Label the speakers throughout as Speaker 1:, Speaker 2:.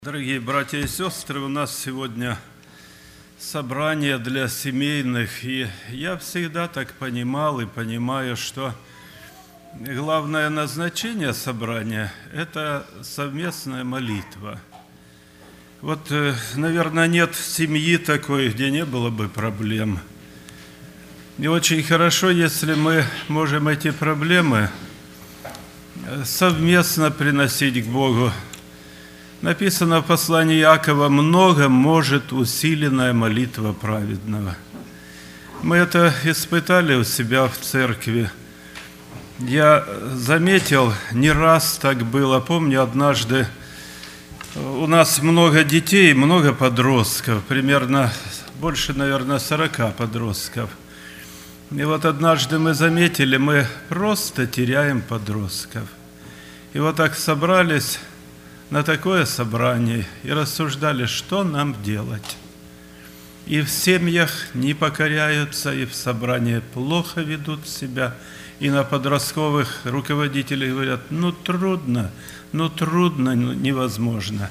Speaker 1: Дорогие братья и сестры, у нас сегодня собрание для семейных, и я всегда так понимал и понимаю, что главное назначение собрания – это совместная молитва. Вот, наверное, нет семьи такой, где не было бы проблем. И очень хорошо, если мы можем эти проблемы совместно приносить к Богу. Написано в послании Иакова: «Много может усиленная молитва праведного». Мы это испытали у себя в церкви. Я заметил, не раз так было. Помню, однажды у нас много детей, много подростков, примерно больше, наверное, 40 подростков. И вот однажды мы заметили, мы просто теряем подростков. И вот так собрались на такое собрание и рассуждали, что нам делать. И в семьях не покоряются, и в собрании плохо ведут себя, и на подростковых руководителей говорят: трудно, невозможно.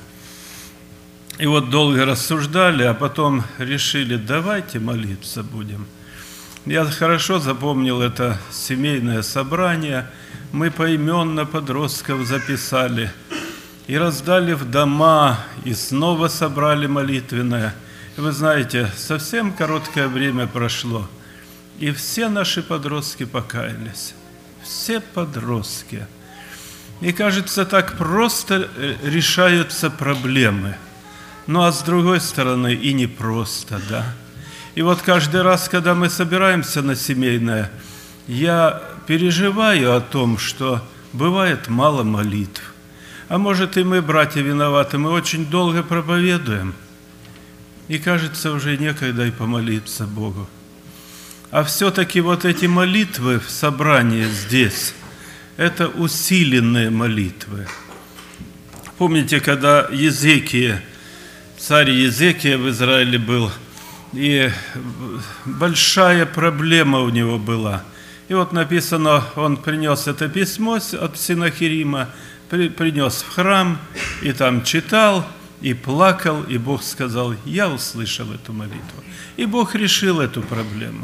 Speaker 1: И вот долго рассуждали, а потом решили: давайте молиться будем. Я хорошо запомнил это семейное собрание, мы поименно подростков записали, и раздали в дома, и снова собрали молитвенное. И вы знаете, совсем короткое время прошло, и все наши подростки покаялись. Все подростки. И кажется, так просто решаются проблемы. Ну а с другой стороны и непросто, да. И вот каждый раз, когда мы собираемся на семейное, я переживаю о том, что бывает мало молитв. А может, и мы, братья, виноваты, мы очень долго проповедуем, и кажется, уже некогда и помолиться Богу. А все-таки вот эти молитвы в собрании здесь, это усиленные молитвы. Помните, когда Езекия, царь Езекия в Израиле был, и большая проблема у него была. И вот написано, он принес это письмо от Синахирима, принес в храм, и там читал, и плакал, и Бог сказал: я услышал эту молитву. И Бог решил эту проблему.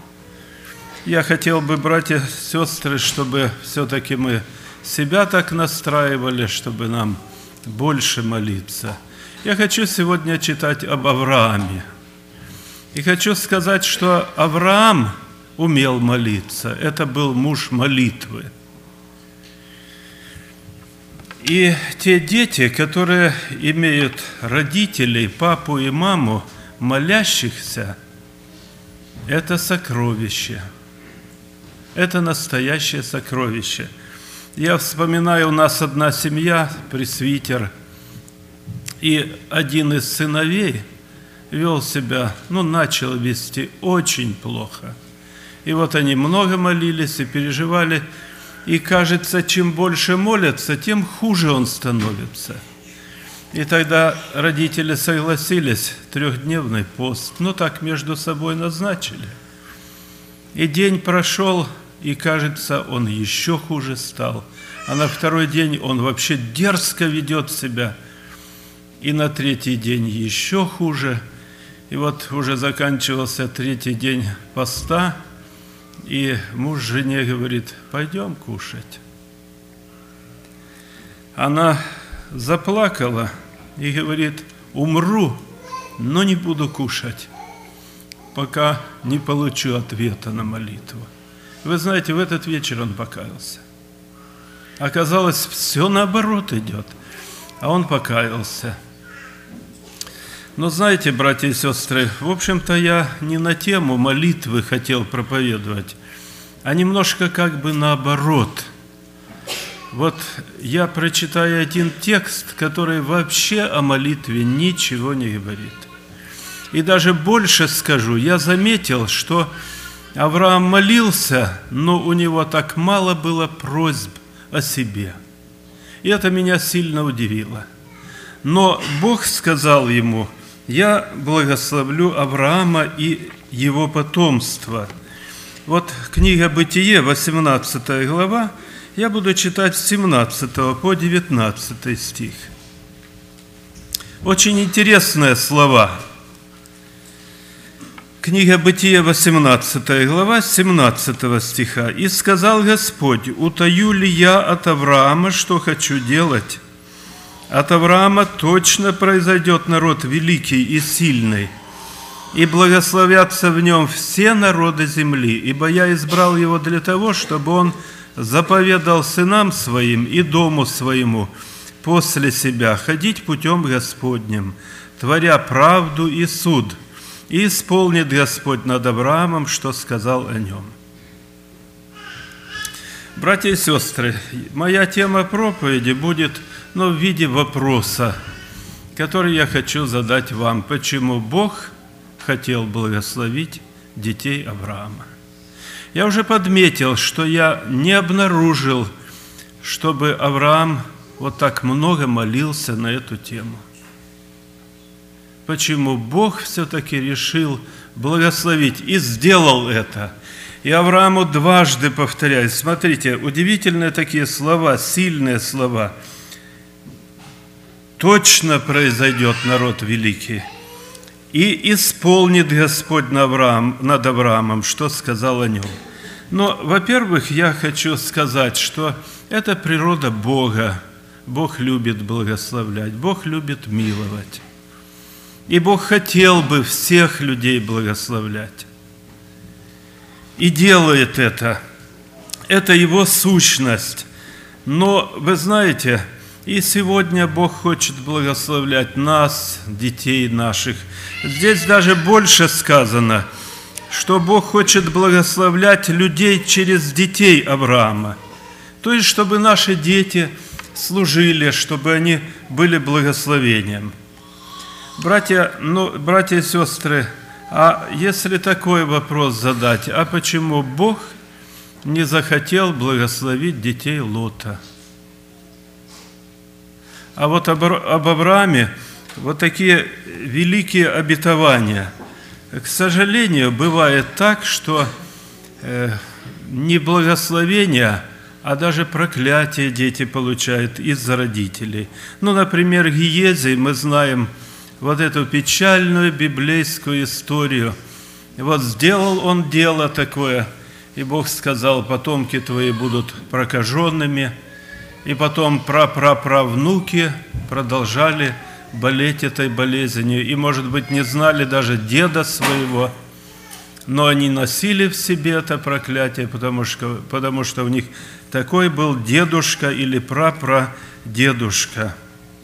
Speaker 1: Я хотел бы, братья и сестры, чтобы все-таки мы себя так настраивали, чтобы нам больше молиться. Я хочу сегодня читать об Аврааме. И хочу сказать, что Авраам умел молиться. Это был муж молитвы. И те дети, которые имеют родителей, папу и маму, молящихся, это сокровище. Это настоящее сокровище. Я вспоминаю, у нас одна семья, пресвитер, и один из сыновей вел себя, начал вести очень плохо. И вот они много молились и переживали. И кажется, чем больше молятся, тем хуже он становится. И тогда родители согласились, 3-дневный пост, так между собой назначили. И день прошел, и кажется, он еще хуже стал. А на 2-й день он вообще дерзко ведет себя. И на 3-й день еще хуже. И вот уже заканчивался 3-й день поста, и муж жене говорит: пойдем кушать. Она заплакала и говорит: умру, но не буду кушать, пока не получу ответа на молитву. Вы знаете, в этот вечер он покаялся. Оказалось, все наоборот идет, а он покаялся. Но знаете, братья и сестры, в общем-то, я не на тему молитвы хотел проповедовать, а немножко как бы наоборот. Вот я прочитаю один текст, который вообще о молитве ничего не говорит. И даже больше скажу, я заметил, что Авраам молился, но у него так мало было просьб о себе. И это меня сильно удивило. Но Бог сказал ему: я благословлю Авраама и его потомство. Вот книга Бытие, 18 глава, я буду читать с 17 по 19 стих. Очень интересные слова. Книга Бытия, 18 глава, 17 стиха. «И сказал Господь: утаю ли я от Авраама, что хочу делать? От Авраама точно произойдет народ великий и сильный, и благословятся в нем все народы земли, ибо я избрал его для того, чтобы он заповедал сынам своим и дому своему после себя ходить путем Господним, творя правду и суд, и исполнит Господь над Авраамом, что сказал о нем». Братья и сестры, моя тема проповеди будет, в виде вопроса, который я хочу задать вам. Почему Бог хотел благословить детей Авраама? Я уже подметил, что я не обнаружил, чтобы Авраам вот так много молился на эту тему. Почему Бог все-таки решил благословить и сделал это? И Аврааму дважды повторяет. Смотрите, удивительные такие слова, сильные слова. «Точно произойдет народ великий, и исполнит Господь над Авраамом, что сказал о нем». Но, во-первых, я хочу сказать, что это природа Бога. Бог любит благословлять, Бог любит миловать. И Бог хотел бы всех людей благословлять. И делает это. Это Его сущность. Но, вы знаете, и сегодня Бог хочет благословлять нас, детей наших. Здесь даже больше сказано, что Бог хочет благословлять людей через детей Авраама. То есть, чтобы наши дети служили, чтобы они были благословением. Братья и сестры, а если такой вопрос задать, а почему Бог не захотел благословить детей Лота? А вот об Аврааме вот такие великие обетования. К сожалению, бывает так, что не благословения, а даже проклятие дети получают из-за родителей. Например, Гиезий, мы знаем вот эту печальную библейскую историю. Вот сделал он дело такое, и Бог сказал: потомки твои будут прокаженными, и потом праправнуки продолжали болеть этой болезнью, и, может быть, не знали даже деда своего, но они носили в себе это проклятие, потому что у них такой был дедушка или прапрадедушка.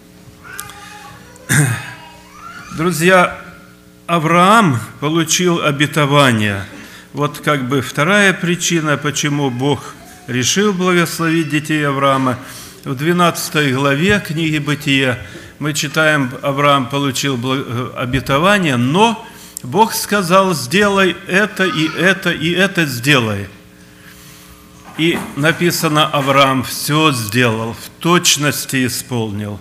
Speaker 1: Друзья, Авраам получил обетование. Вот как бы вторая причина, почему Бог решил благословить детей Авраама. В 12 главе книги Бытия мы читаем, Авраам получил обетование, но Бог сказал: сделай это, и это, и это сделай. И написано, Авраам все сделал, в точности исполнил.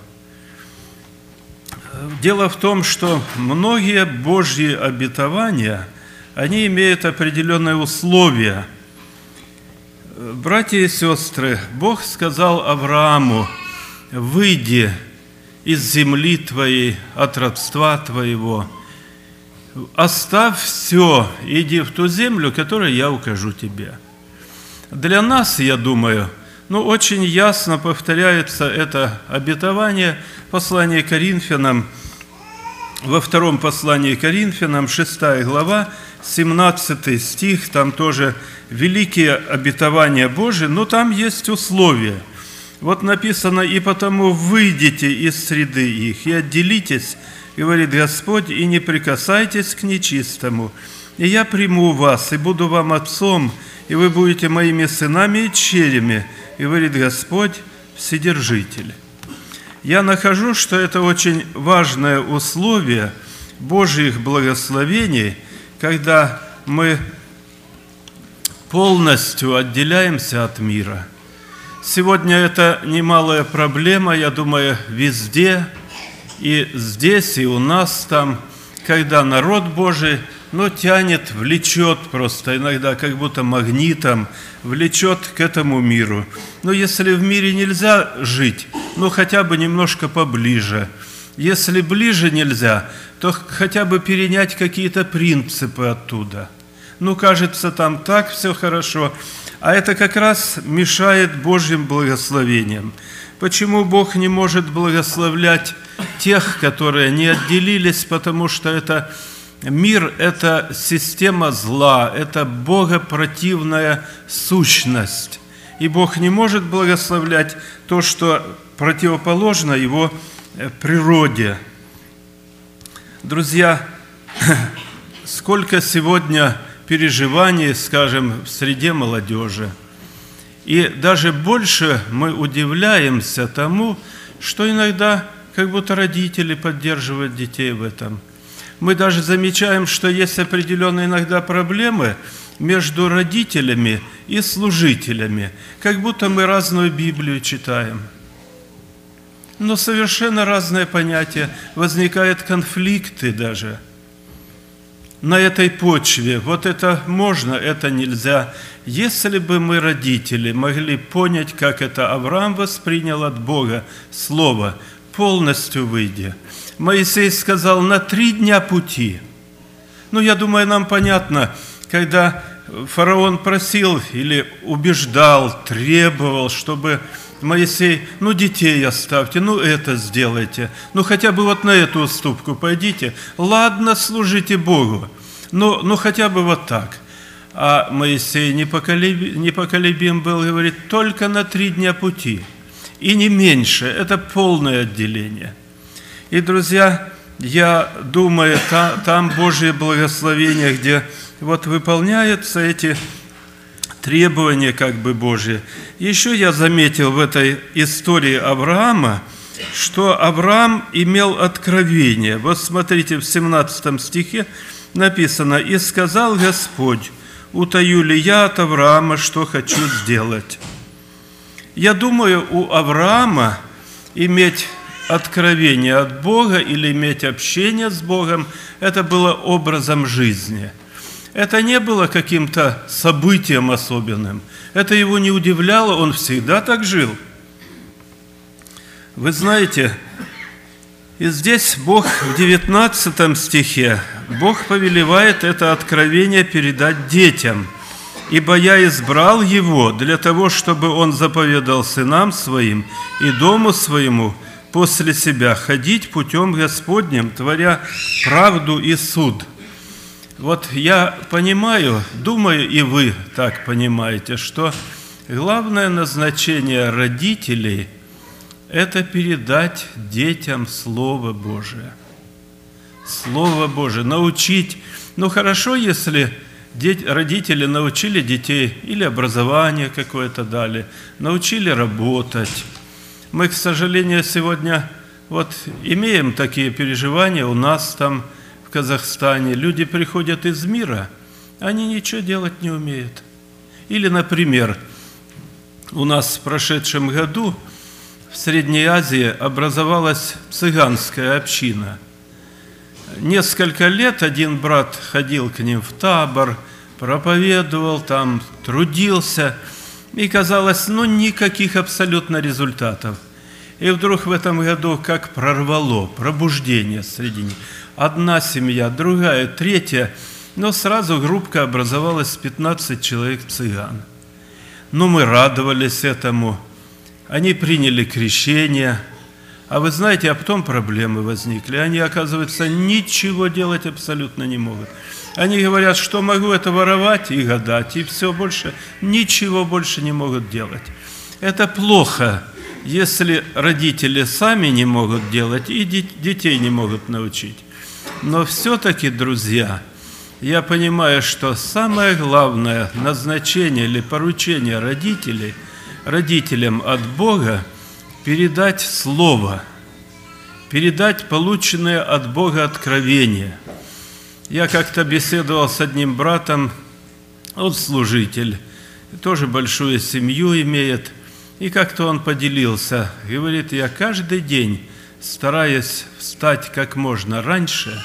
Speaker 1: Дело в том, что многие Божьи обетования, они имеют определенные условия. Братья и сестры, Бог сказал Аврааму: выйди из земли твоей, от родства твоего, оставь все, иди в ту землю, которую я укажу тебе. Для нас, я думаю, очень ясно повторяется это обетование в послании к Коринфянам, во втором послании к Коринфянам, 6 глава, 17 стих, там тоже великие обетования Божии, но там есть условия. Вот написано: «И потому выйдите из среды их, и отделитесь, говорит Господь, и не прикасайтесь к нечистому. И я приму вас, и буду вам отцом, и вы будете моими сынами и дочерями, говорит Господь, Вседержитель». Я нахожу, что это очень важное условие Божьих благословений, когда мы полностью отделяемся от мира. Сегодня это немалая проблема, я думаю, везде, и здесь, и у нас там, когда народ Божий, тянет, влечет просто, иногда как будто магнитом, влечет к этому миру. Но если в мире нельзя жить, хотя бы немножко поближе, Если ближе нельзя, то хотя бы перенять какие-то принципы оттуда. Ну, кажется, там так все хорошо, а это как раз мешает Божьим благословениям. Почему Бог не может благословлять тех, которые не отделились, потому что это мир – это система зла, это богопротивная сущность. И Бог не может благословлять то, что противоположно Его природе. Друзья, сколько сегодня переживаний, скажем, в среде молодежи. И даже больше мы удивляемся тому, что иногда как будто родители поддерживают детей в этом. Мы даже замечаем, что есть определенные иногда проблемы между родителями и служителями, как будто мы разную Библию читаем. Но совершенно разные понятия, возникают конфликты даже на этой почве. Вот это можно, это нельзя. Если бы мы, родители, могли понять, как это Авраам воспринял от Бога слово, полностью выйдя. Моисей сказал: на 3 дня пути. Ну, я думаю, нам понятно, когда фараон просил или убеждал, требовал, чтобы Моисей: ну, детей оставьте, ну, это сделайте, ну, хотя бы вот на эту уступку пойдите. Ладно, служите Богу, но хотя бы вот так. А Моисей непоколебим был, говорит: только на 3 дня пути, и не меньше. Это полное отделение. И, друзья, я думаю, там Божье благословение, где вот выполняются эти требования как бы Божьи. Еще я заметил в этой истории Авраама, что Авраам имел откровение. Вот смотрите, в 17 стихе написано: «И сказал Господь: утаю ли я от Авраама, что хочу сделать?» Я думаю, у Авраама иметь откровение от Бога или иметь общение с Богом – это было образом жизни. Это не было каким-то событием особенным. Это его не удивляло, он всегда так жил. Вы знаете, и здесь Бог в 19 стихе, Бог повелевает это откровение передать детям. «Ибо я избрал его для того, чтобы он заповедал сынам своим и дому своему после себя ходить путем Господним, творя правду и суд». Вот я понимаю, думаю, и вы так понимаете, что главное назначение родителей – это передать детям Слово Божие. Слово Божие, научить. Ну, хорошо, если родители научили детей, или образование какое-то дали, научили работать. Мы, к сожалению, сегодня вот имеем такие переживания у нас там, в Казахстане. Люди приходят из мира, они ничего делать не умеют. Или, например, у нас в прошедшем году в Средней Азии образовалась цыганская община. Несколько лет один брат ходил к ним в табор, проповедовал там, трудился, и казалось, никаких абсолютно результатов. И вдруг в этом году как прорвало, пробуждение среди них. Одна семья, другая, третья, но сразу группка образовалась 15 человек цыган. Мы радовались этому, они приняли крещение. А вы знаете, а потом проблемы возникли. Они, оказывается, ничего делать абсолютно не могут. Они говорят, что могу это воровать и гадать, и все больше, ничего больше не могут делать. Это плохо, если родители сами не могут делать и детей не могут научить. Но все-таки, друзья, я понимаю, что самое главное назначение или поручение родителям от Бога – передать Слово, передать полученное от Бога откровение. Я как-то беседовал с одним братом, он служитель, тоже большую семью имеет, и как-то он поделился, говорит: я каждый день стараюсь встать как можно раньше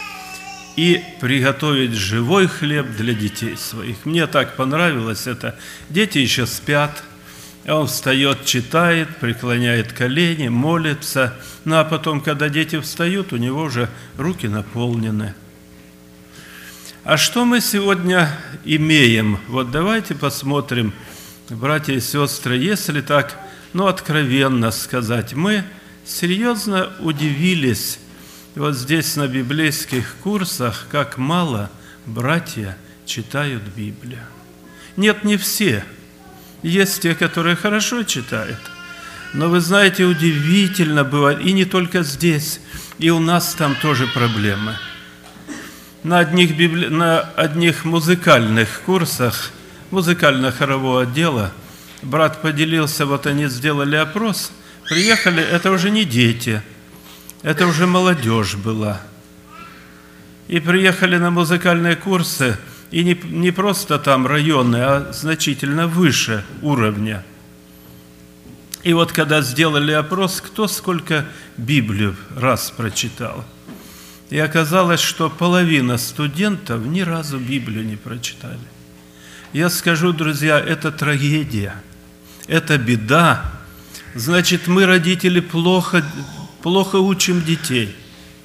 Speaker 1: и приготовить живой хлеб для детей своих. Мне так понравилось это. Дети еще спят, Он встает, читает, преклоняет колени, молится. Ну а потом, когда дети встают, у него уже руки наполнены. А что мы сегодня имеем? Вот давайте посмотрим, братья и сестры, если так, откровенно сказать, мы серьезно удивились вот здесь на библейских курсах, как мало братья читают Библию. Нет, не все. Есть те, которые хорошо читают. Но вы знаете, удивительно бывает, и не только здесь, и у нас там тоже проблемы. На одних музыкальных курсах, музыкально-хорового отдела, брат поделился, вот они сделали опрос, приехали, это уже не дети, это уже молодежь была. И приехали на музыкальные курсы, и не просто там районные, а значительно выше уровня. И вот когда сделали опрос, кто сколько Библию раз прочитал. И оказалось, что половина студентов ни разу Библию не прочитали. Я скажу, друзья, это трагедия, это беда. Значит, мы, родители, плохо учим детей.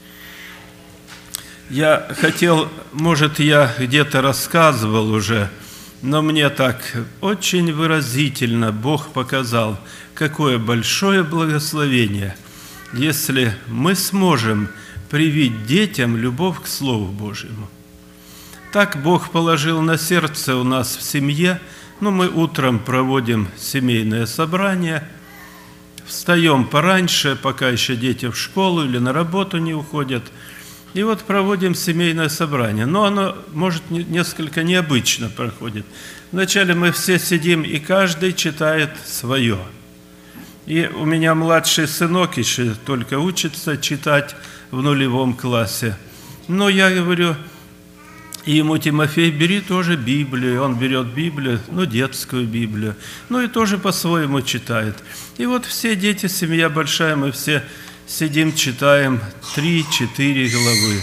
Speaker 1: Я хотел, может, я где-то рассказывал уже, но мне так очень выразительно Бог показал, какое большое благословение, если мы сможем привить детям любовь к Слову Божьему. Так Бог положил на сердце у нас в семье. Мы утром проводим семейное собрание, встаем пораньше, пока еще дети в школу или на работу не уходят, и вот проводим семейное собрание. Но оно, может, несколько необычно проходит. Вначале мы все сидим, и каждый читает свое. И у меня младший сынок еще только учится читать в 0 классе. Но я говорю ему: Тимофей, бери тоже Библию. Он берет Библию, детскую Библию, и тоже по-своему читает. И вот все дети, семья большая, мы все сидим, читаем 3-4 главы.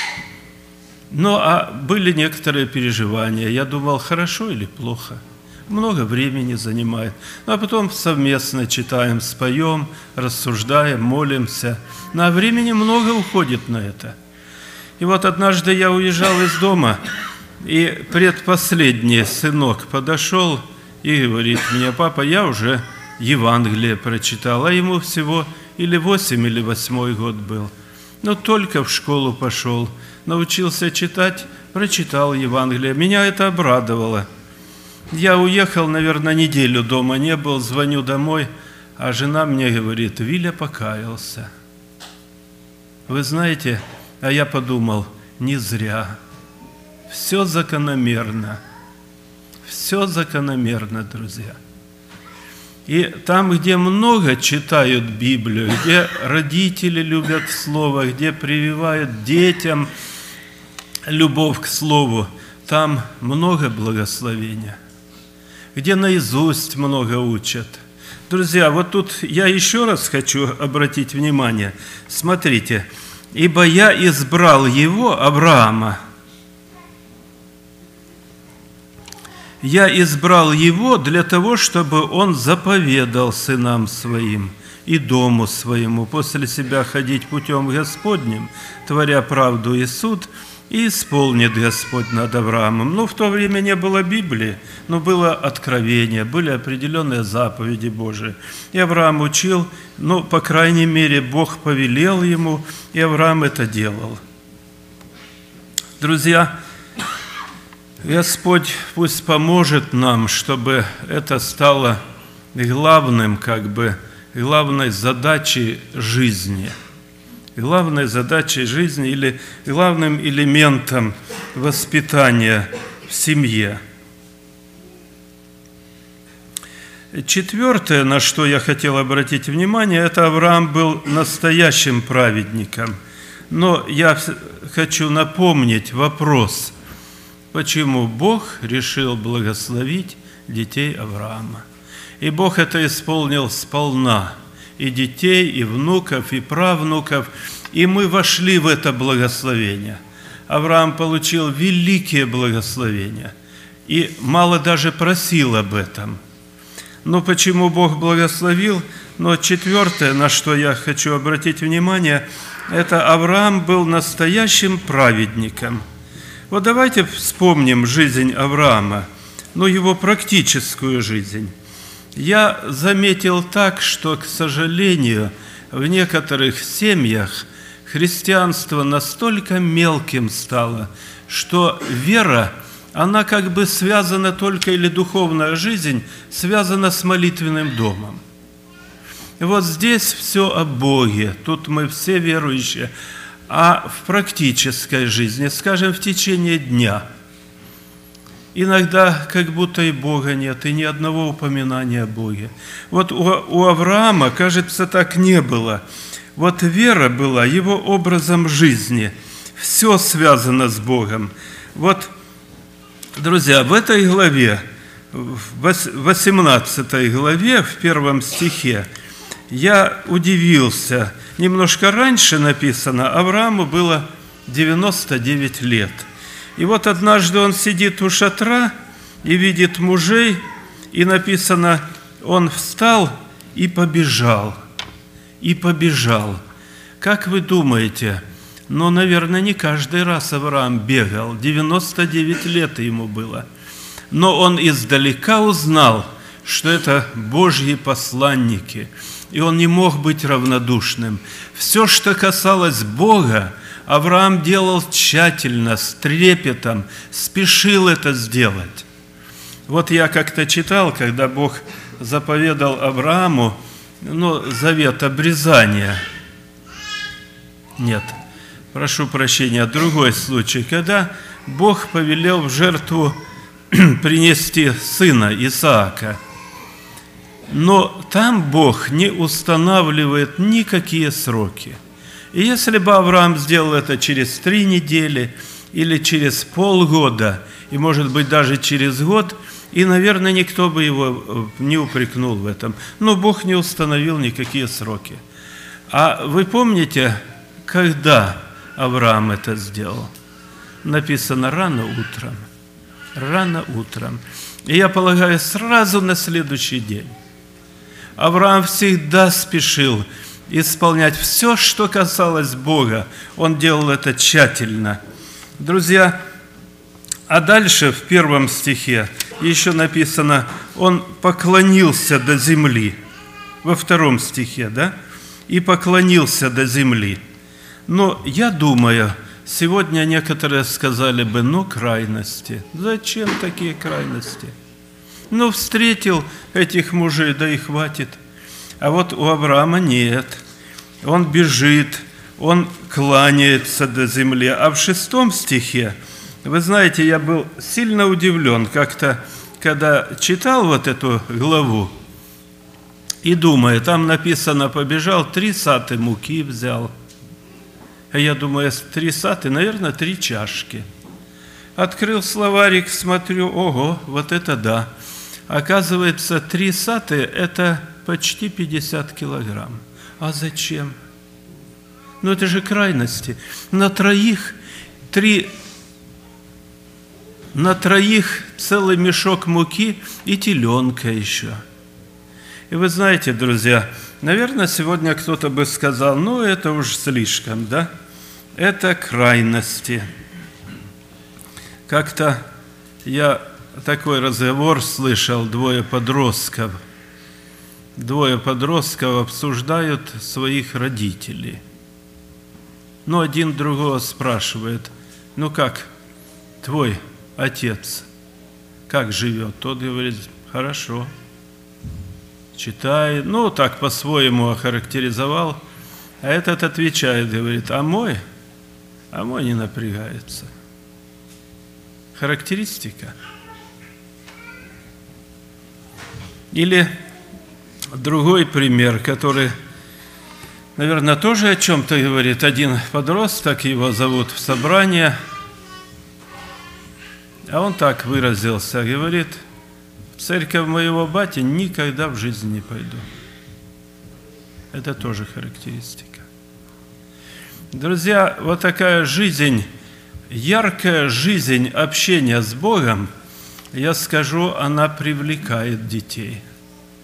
Speaker 1: А были некоторые переживания. Я думал, хорошо или плохо. Много времени занимает. А потом совместно читаем, споем, рассуждаем, молимся. А времени много уходит на это. И вот однажды я уезжал из дома, и предпоследний сынок подошел и говорит мне: папа, я уже Евангелие прочитал, а ему всего или 8, или 8 год был. Только в школу пошел, научился читать, прочитал Евангелие. Меня это обрадовало. Я уехал, наверное, неделю дома не был, звоню домой, а жена мне говорит: Виля покаялся. Вы знаете, а я подумал, не зря. Все закономерно. Все закономерно, друзья. И там, где много читают Библию, где родители любят Слово, где прививают детям любовь к Слову, там много благословения. Где наизусть много учат. Друзья, вот тут я еще раз хочу обратить внимание. Смотрите. «Ибо я избрал его, Авраама, я избрал его для того, чтобы он заповедал сынам своим и дому своему после себя ходить путем Господним, творя правду и суд, и исполнит Господь над Авраамом». В то время не было Библии, но было откровение, были определенные заповеди Божии. И Авраам учил, по крайней мере, Бог повелел ему, и Авраам это делал. Друзья, Господь пусть поможет нам, чтобы это стало главной задачей жизни. Главной задачей жизни или главным элементом воспитания в семье. Четвертое, на что я хотел обратить внимание, это Авраам был настоящим праведником. Но я хочу напомнить вопрос, почему Бог решил благословить детей Авраама. И Бог это исполнил сполна. И детей, и внуков, и правнуков. И мы вошли в это благословение. Авраам получил великие благословения. И мало даже просил об этом. Но почему Бог благословил? Но четвертое, на что я хочу обратить внимание, это Авраам был настоящим праведником. Вот давайте вспомним жизнь Авраама, его практическую жизнь. Я заметил так, что, к сожалению, в некоторых семьях христианство настолько мелким стало, что вера, она как бы связана только, или духовная жизнь связана с молитвенным домом. И вот здесь все о Боге, тут мы все верующие, а в практической жизни, скажем, в течение дня, иногда как будто и Бога нет, и ни одного упоминания о Боге. Вот у Авраама, кажется, так не было. Вот вера была его образом жизни. Все связано с Богом. Вот, друзья, в этой главе, в 18 главе, в 1 стихе, я удивился. Немножко раньше написано, Аврааму было 99 лет. И вот однажды он сидит у шатра и видит мужей, и написано, он встал и побежал. И побежал. Как вы думаете, наверное, не каждый раз Авраам бегал, 99 лет ему было. Но он издалека узнал, что это Божьи посланники, и он не мог быть равнодушным. Все, что касалось Бога, Авраам делал тщательно, с трепетом, спешил это сделать. Вот я как-то читал, когда Бог заповедал Аврааму, завет обрезания. Нет, прошу прощения, другой случай, когда Бог повелел в жертву принести сына Исаака. Но там Бог не устанавливает никакие сроки. И если бы Авраам сделал это через 3 недели или через полгода, и, может быть, даже через год, и, наверное, никто бы его не упрекнул в этом. Но Бог не установил никакие сроки. А вы помните, когда Авраам это сделал? Написано рано утром. Рано утром. И я полагаю, сразу на следующий день. Авраам всегда спешил исполнять все, что касалось Бога. Он делал это тщательно. Друзья, а дальше в 1 стихе еще написано, он поклонился до земли. Во 2 стихе, да? И поклонился до земли. Но я думаю, сегодня некоторые сказали бы, крайности. Зачем такие крайности? Встретил этих мужей, да и хватит. А вот у Авраама нет. Он бежит, он кланяется до земли. А в 6 стихе, вы знаете, я был сильно удивлен как-то, когда читал вот эту главу, и думаю, там написано, побежал, 3 саты муки взял. А я думаю, 3 саты, наверное, 3 чашки. Открыл словарик, смотрю, ого, вот это да. Оказывается, 3 саты – это почти 50 килограмм. А зачем? Это же крайности. На троих целый мешок муки и теленка еще. И вы знаете, друзья, наверное, сегодня кто-то бы сказал, это уж слишком, да? Это крайности. Как-то я такой разговор слышал, 2 подростков. 2 подростков обсуждают своих родителей. Один другого спрашивает, как твой отец, как живет? Тот говорит, хорошо. Читает, так по-своему охарактеризовал. А этот отвечает, говорит, а мой не напрягается. Характеристика. Или другой пример, который, наверное, тоже о чем-то говорит. Один подросток, его зовут в собрание, а он так выразился, говорит, в церковь моего бати никогда в жизни не пойду. Это тоже характеристика. Друзья, вот такая жизнь, яркая жизнь общения с Богом, я скажу, она привлекает детей.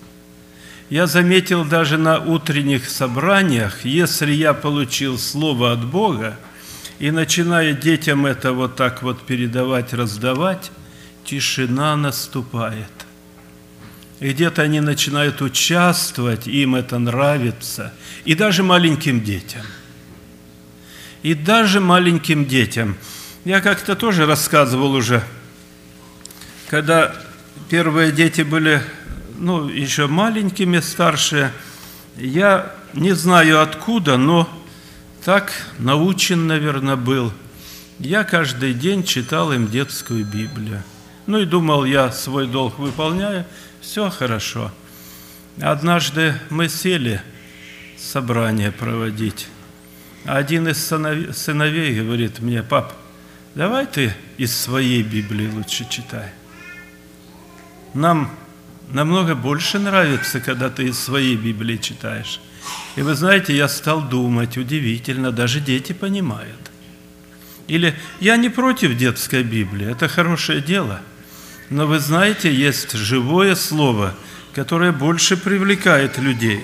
Speaker 1: Я заметил даже на утренних собраниях, если я получил слово от Бога и начинаю детям это вот так вот передавать, раздавать, тишина наступает. И где-то они начинают участвовать, им это нравится. И даже маленьким детям. И даже маленьким детям. Я как-то тоже рассказывал уже, когда первые дети были, еще маленькими, старшие, я не знаю откуда, но так научен, наверное, был. Я каждый день читал им детскую Библию. И думал, я свой долг выполняю, все хорошо. Однажды мы сели собрание проводить. Один из сыновей говорит мне: пап, давай ты из своей Библии лучше читай. Нам намного больше нравится, когда ты из своей Библии читаешь. И вы знаете, я стал думать, удивительно, даже дети понимают. Или я не против детской Библии, это хорошее дело. Но вы знаете, есть живое слово, которое больше привлекает людей.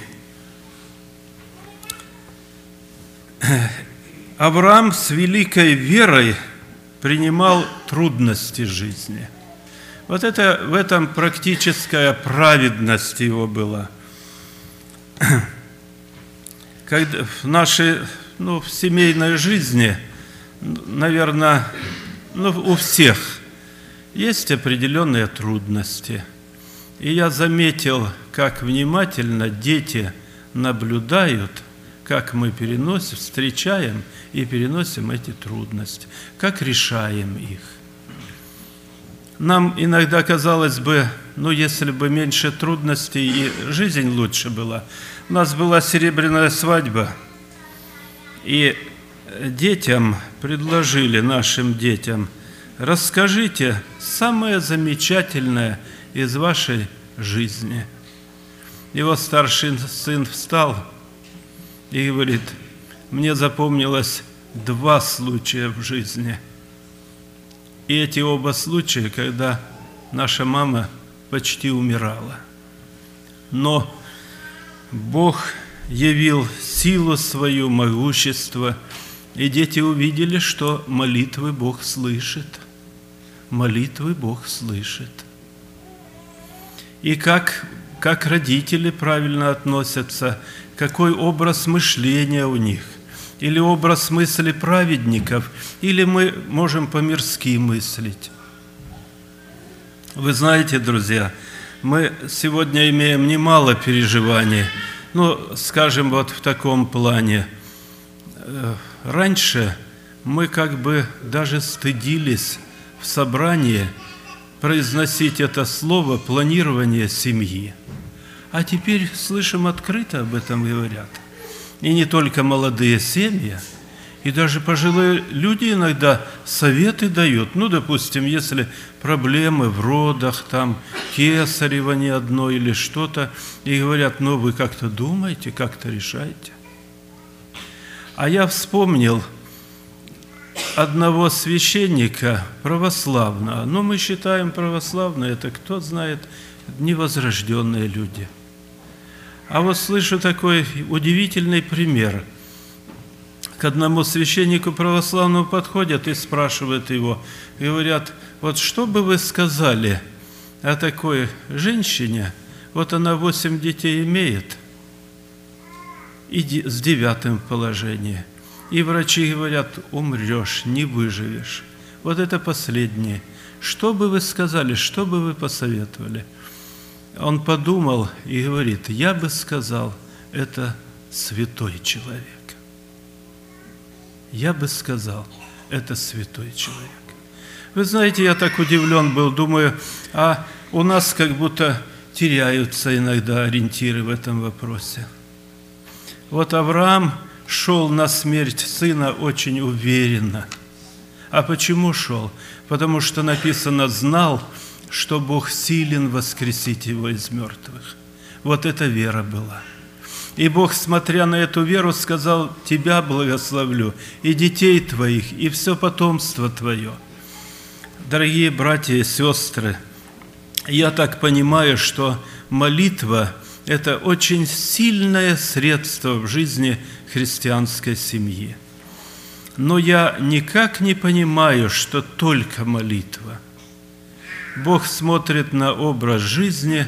Speaker 1: Авраам с великой верой принимал трудности жизни. В этом практическая праведность его была. Когда в нашей, в семейной жизни, наверное, у всех есть определенные трудности. И я заметил, как внимательно дети наблюдают, как мы встречаем и переносим эти трудности, как решаем их. Нам иногда казалось бы, если бы меньше трудностей и жизнь лучше была. У нас была серебряная свадьба, и нашим детям, расскажите самое замечательное из вашей жизни. Его старший сын встал и говорит: мне запомнилось 2 случая в жизни. И эти оба случая, когда наша мама почти умирала. Но Бог явил силу свою, могущество, и дети увидели, что молитвы Бог слышит. Молитвы Бог слышит. И как родители правильно относятся, какой образ мышления у них, или образ мысли праведников, или мы можем по-мирски мыслить. Вы знаете, друзья, мы сегодня имеем немало переживаний, скажем, вот в таком плане. Раньше мы даже стыдились в собрании произносить это слово «планирование семьи». А теперь слышим, открыто об этом говорят. И не только молодые семьи, и даже пожилые люди иногда советы дают. Допустим, если проблемы в родах, кесарево не одно или что-то, и говорят: вы как-то думаете, как-то решаете. А я вспомнил одного священника православного. Мы считаем православные, это кто знает, невозрожденные люди. А вот слышу такой удивительный пример. К одному священнику православному подходят и спрашивают его, говорят: вот что бы вы сказали о такой женщине, вот она 8 детей имеет, и с 9 в положении. И врачи говорят: умрешь, не выживешь. Вот это последнее. Что бы вы сказали, что бы вы посоветовали? Он подумал и говорит: я бы сказал, это святой человек. Я бы сказал, это святой человек. Вы знаете, я так удивлен был, думаю, а у нас как будто теряются иногда ориентиры в этом вопросе. Вот Авраам шел на смерть сына очень уверенно. А почему шел? Потому что написано: знал, что Бог силен воскресить его из мертвых. Вот эта вера была. И Бог, смотря на эту веру, сказал: тебя благословлю, и детей твоих, и все потомство твое. Дорогие братья и сестры, я так понимаю, что молитва – это очень сильное средство в жизни христианской семьи. Но я никак не понимаю, что только молитва. Бог смотрит на образ жизни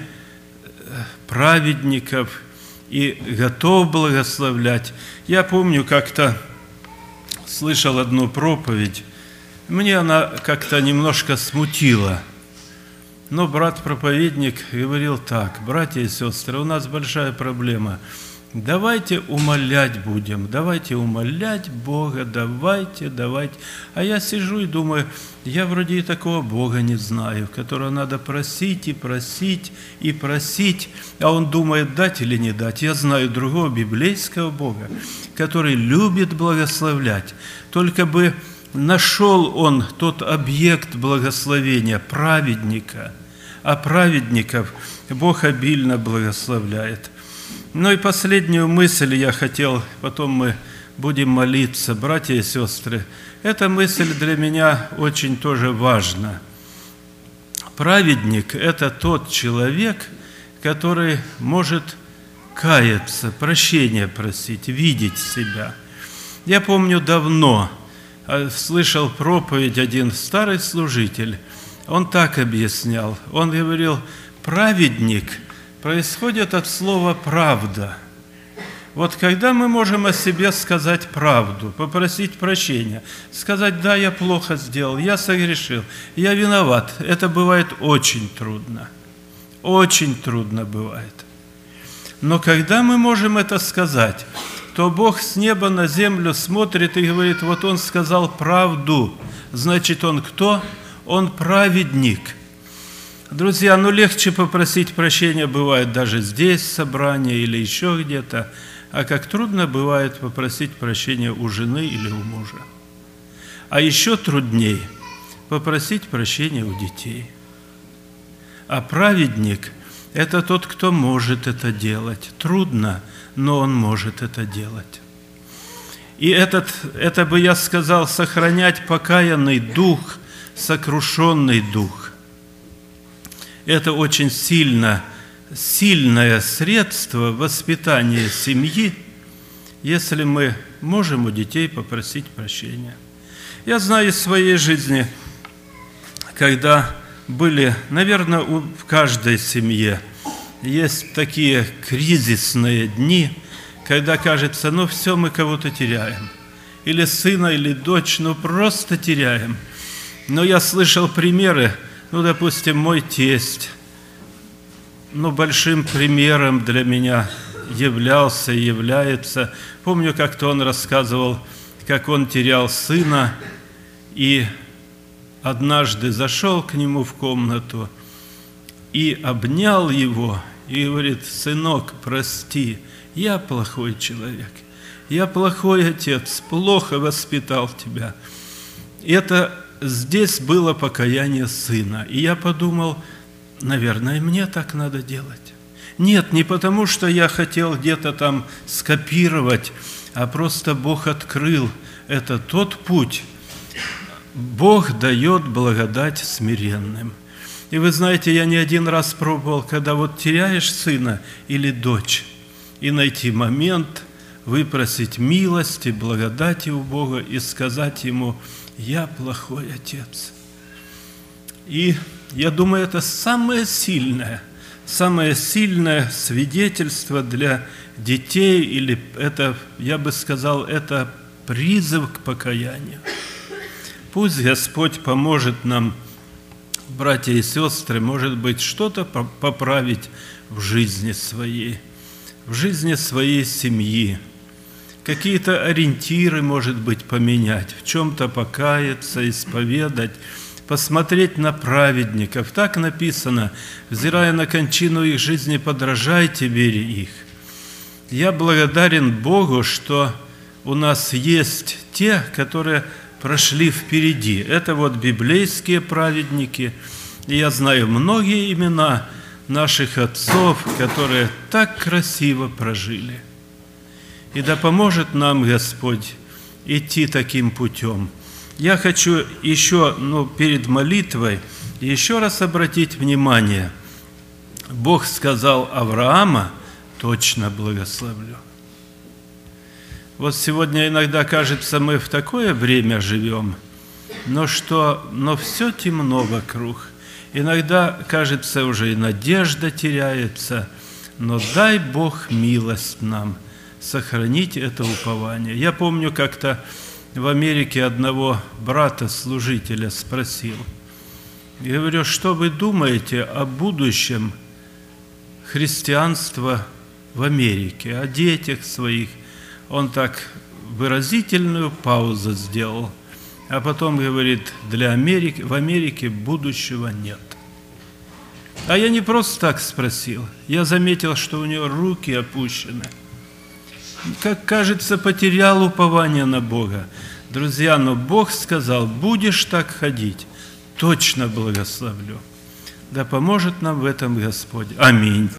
Speaker 1: праведников и готов благословлять. Я помню, как-то слышал одну проповедь, мне она как-то немножко смутила. Но брат-проповедник говорил так: братья и сестры, у нас большая проблема. Давайте умолять будем, давайте умолять Бога, давайте. А я сижу и думаю, я вроде и такого Бога не знаю, которого надо просить и просить и просить, а он думает, дать или не дать. Я знаю другого библейского Бога, который любит благословлять. Только бы нашел он тот объект благословения, праведника, а праведников Бог обильно благословляет. Ну и последнюю мысль я хотел, потом мы будем молиться, братья и сестры. Эта мысль для меня очень тоже важна. Праведник – это тот человек, который может каяться, прощения просить, видеть себя. Я помню давно слышал проповедь один старый служитель, он так объяснял, он говорил, праведник происходит от слова «правда». Вот когда мы можем о себе сказать правду, попросить прощения, сказать, да, я плохо сделал, я согрешил, я виноват, это бывает очень трудно бывает. Но когда мы можем это сказать, то Бог с неба на землю смотрит и говорит, вот он сказал правду, значит, он кто? Он праведник. Друзья, легче попросить прощения бывает даже здесь, в собрании или еще где-то, а как трудно бывает попросить прощения у жены или у мужа. А еще труднее попросить прощения у детей. А праведник – это тот, кто может это делать. Трудно, но он может это делать. И это бы я сказал, сохранять покаянный дух, сокрушенный дух. Это очень сильное средство воспитания семьи, если мы можем у детей попросить прощения. Я знаю из своей жизни, когда были, наверное, в каждой семье есть такие кризисные дни, когда кажется, все, мы кого-то теряем. Или сына, или дочь, просто теряем. Но я слышал примеры, допустим, мой тесть, большим примером для меня являлся и является. Помню, как-то он рассказывал, как он терял сына, и однажды зашел к нему в комнату и обнял его, и говорит, сынок, прости, я плохой человек, я плохой отец, плохо воспитал тебя. Здесь было покаяние сына. И я подумал, наверное, мне так надо делать. Нет, не потому, что я хотел где-то там скопировать, а просто Бог открыл. Это тот путь. Бог дает благодать смиренным. И вы знаете, я не один раз пробовал, когда теряешь сына или дочь, и найти момент, выпросить милости, благодати у Бога и сказать ему, я плохой отец. И я думаю, это самое сильное свидетельство для детей, или это, я бы сказал, это призыв к покаянию. Пусть Господь поможет нам, братья и сестры, может быть, что-то поправить в жизни своей семьи. Какие-то ориентиры, может быть, поменять, в чем-то покаяться, исповедать, посмотреть на праведников. Так написано, взирая на кончину их жизни, подражайте вере их. Я благодарен Богу, что у нас есть те, которые прошли впереди. Это библейские праведники. И я знаю многие имена наших отцов, которые так красиво прожили. И да поможет нам Господь идти таким путем. Я хочу еще, перед молитвой, еще раз обратить внимание. Бог сказал Авраама, точно благословлю. Вот сегодня иногда кажется, мы в такое время живем, но все темно вокруг. Иногда, кажется, уже и надежда теряется, но дай Бог милость нам сохранить это упование. Я помню, как-то в Америке одного брата-служителя спросил, я говорю, что вы думаете о будущем христианства в Америке, о детях своих? Он так выразительную паузу сделал, а потом говорит, в Америке будущего нет. А я не просто так спросил, я заметил, что у него руки опущены. Как кажется, потерял упование на Бога. Друзья, но Бог сказал, будешь так ходить, точно благословлю. Да поможет нам в этом Господь. Аминь.